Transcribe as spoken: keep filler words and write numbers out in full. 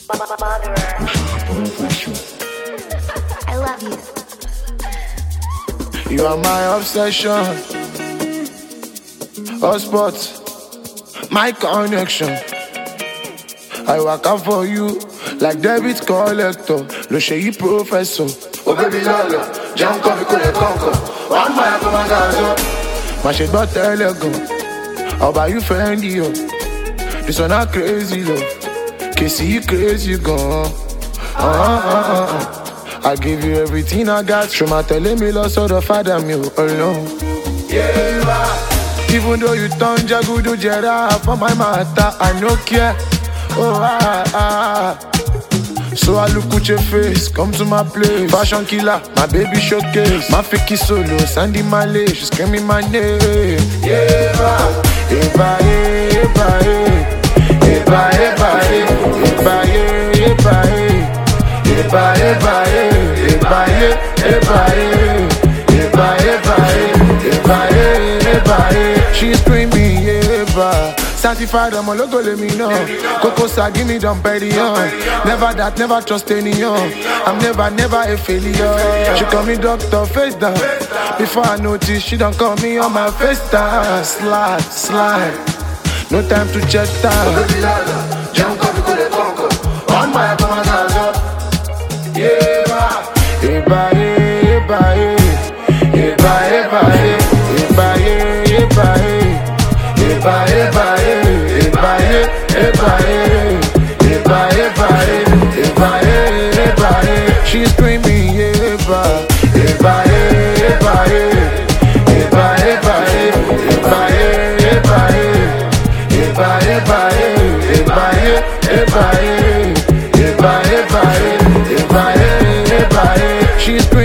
I love you. You are my obsession. Hotspot, my connection. I work out for you like debit collector. Lo ṣe yí professor. Oh baby lolo, jẹun kọ́ mi kò lè kọ́kọ́. Wọ́n máa yà kó máa ga ọ̀zọ́. Má ṣe gbọ́ tẹ́lẹ̀ gan. I'll buy you Fendi yo. This one not crazy love. Kèsì yí crazy gan. Uh, uh, uh, uh. I give you everything I got. Ṣùgbọ́n tẹ̀lé mi lọ sọ́dọ̀ fada mi ò alone. Yeah, even though you turn jagudu jẹra for my matter, I no care. Oh ah ah. So I look at your face, come to my place. Fashion killer, my baby showcase. My fake solo, Sandy Malay, she screaming my name. Yeah, eba, eba, eba, eba, eba, eba, eba, eba, eba, eba, eba, eba, eba, eba. She's screaming, eba. Certified, I'm a logo, let me know. Coco Sa, give me them petty on. Never that, never trust anyone. I'm never, never a failure. She call me doctor, face down. Before I notice, she don't call me on my face down. Slide, slide. No time to check time. Eba, eba, eba, eba, eba, eba, eba, eba, eba, eba, eba, eba, eba, eba, eba, she's screaming, eba, eba, eba, eba, eba, eba, eba, eba, eba, eba, eba, eba, eba, eba, she's